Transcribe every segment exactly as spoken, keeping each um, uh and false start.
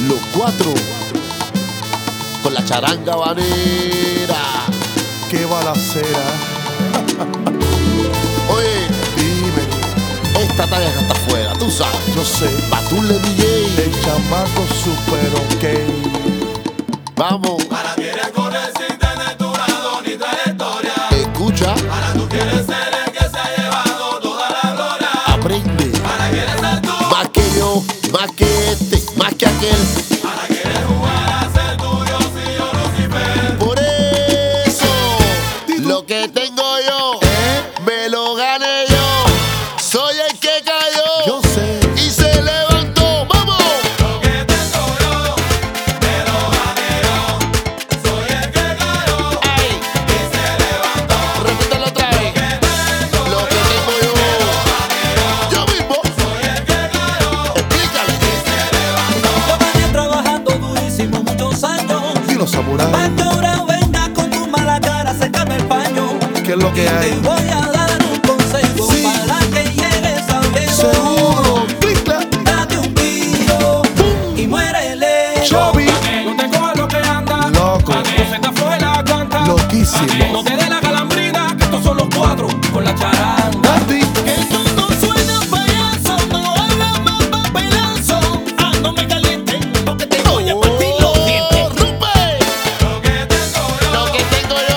Los cuatro con la charanga habanera. Qué balacera. Oye, Dime, esta talla que está afuera, tú sabes. yo sé, Batule D J. el chamaco super ok. Vamos, Para quieres correr sin tener tu grado ni trayectoria. escucha, Para tú quieres ser el que se ha llevado toda la gloria. aprende. Para quieres ser tú. Más que yo, más que este, más que aquel. Para quieres jugar a ser tuyo si yo Lucifer. Por eso, lo que tengo yo, me lo gané yo. Soy el que cayó Yo sé, y se levantó. ¡Vamos! Lo que tengo yo, me lo gané yo. Soy el que cayó ¡Ay! y se levantó. Repítelo otra vez. Lo que tengo yo, yo mismo. Soy el que cayó Explícale. y se levantó. Yo venía trabajando durísimo muchos años. dilo samurai, Pa' que ahora venga con tu mala cara, sécame el paño. ¿qué es lo que Te hay? voy a dar un consejo Sí. para que llegues a viejo. Seguro, clica, Date un tiro y muérele. Chobi, No te cojas lo que anda, loco, no se te afloje la canta. No loquísimo. te dé la calambrina, que estos son los cuatro con la charanga. Andy, Que tú no suenas payaso, no hagas más papelazo. Ah, no me calientes, porque te voy a partir los dientes. ¡Oh, Rupe! Lo que tengo yo, Lo que tengo yo.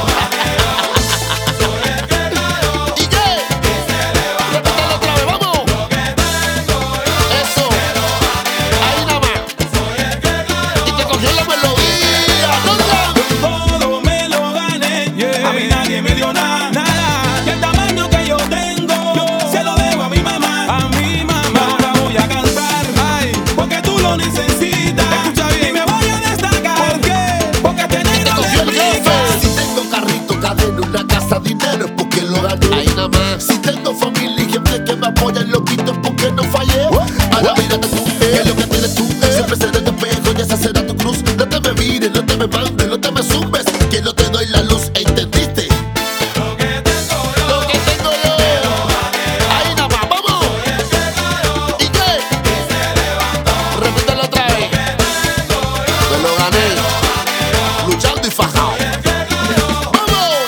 soy el que cayó ¿Y qué? y se levantó. Repítelo otra vez, vamos. Lo que tengo yo, Eso. Ahí nada más. soy el que cayó. Y te cogió la melodía. ¡Ronda! Todo me lo gané, a mí nadie me dio nada, nada. Y el tamaño que yo tengo, se lo debo a mi mamá, a mi mamá. Ahora voy a cantar, ay, porque tú lo necesitas. Escucha bien, y me voy a destacar. ¿Por qué? Porque este Te negro cogió el te jefe. brinca. Si tengo carrito, cadena, una casa, dinero es porque lo gané. Ahí nada más. Si tengo familia y gente que me apoya en lo quito es porque no fallé. Ahora mírate tú, eh, lo que tienes tú. Siempre seré de espejo y esa será tu cruz. No te me mires, no te me mandes, no te me zumbes. Que no te doy la luz, ¿entendiste? Lo que tengo yo, Lo que tengo yo. Ahí nada más, vamos. ¿Y qué? Repítelo otra vez. Me lo gané. Luchando y fajado. ¡Vamos!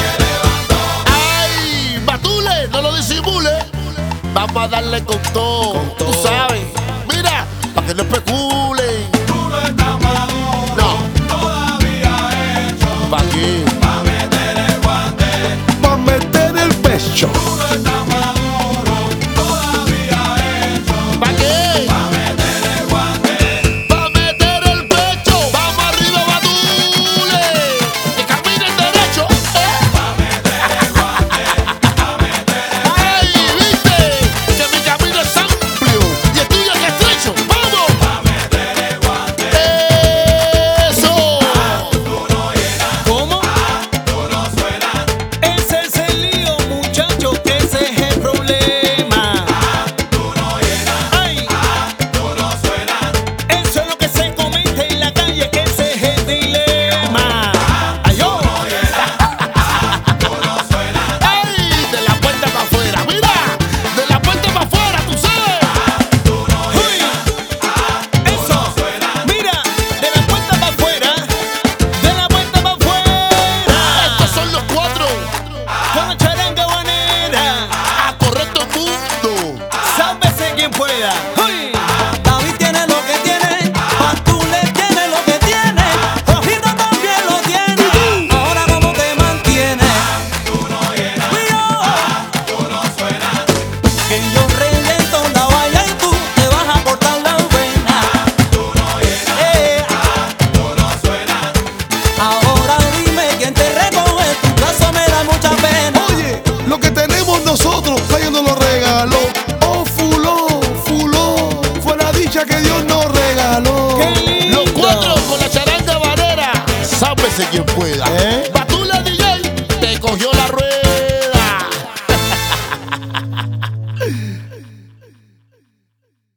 ¡Ay! ¡Batule! ¡No lo disimule! Vamos a darle con todo. Tú sabes. Mira, para que no especulen. tú no estás maduro, No, todavía hecho. ¿para qué? Pa' meter el guante, pa' meter el pecho. tú no estás maduro, todavía hecho. ¿Para qué? Pa' meter el guante, ¡Para meter el pecho! ¡Vamos arriba, Batule! ¡Que caminen derecho! ¿Eh? pa' meter el guante, pa' meter el ¡Ay! ¿Viste? Que mi camino es amplio y el tuyo es estrecho. ¡Vamos! pa' meter el guante. ¡Eso! Tú no llegas, ¿Cómo? tú no suenas. Ese es el lío, muchacho, ese es el problema. Tú no llegas, Ay, tú no suenas. eso es lo que se comenta en la calle, ese es el dilema. Ay, oh. Tú no suenas. ¡Ay! De la puerta para afuera. ¡Mira! De la puerta para afuera, tú sabes. Uy, eso, mira, de la puerta para afuera, de la puerta para afuera, Estos son los cuatro. con la charanga habanera, A correr todo el mundo. sálvese quien pueda. Uy, David tiene lo que tiene, Batule tiene lo que tiene, Rojito también lo tiene. Ahora cómo te mantienes, Tú no llegas, tú no suenas. que yo reviento la valla y tú te vas a cortar la buena. Tú no llegas, Eh, tú no suenas. Ahora dime quién te recoge, tu caso me da mucha pena. Oye, lo que tenemos nosotros, Dios nos lo regaló. Oh, fuló, fuló, fue la dicha que Dios nos regaló. ¡Qué lindo! Los cuatro con la charanga habanera. Sálvese quien pueda. ¿Eh?